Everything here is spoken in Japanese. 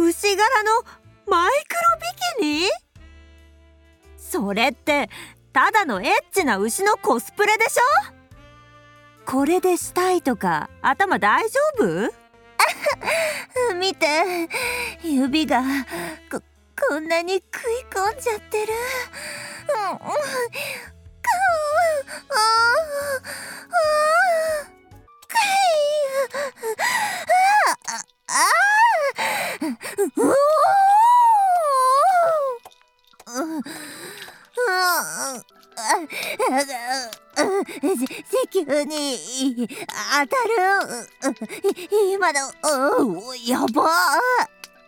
牛柄のマイクロビキニ？それってただのエッチな牛のコスプレでしょ？これでしたいとか頭大丈夫？ 見て、指がこんなに食い込んじゃってる。石油に当たる。今のやばー。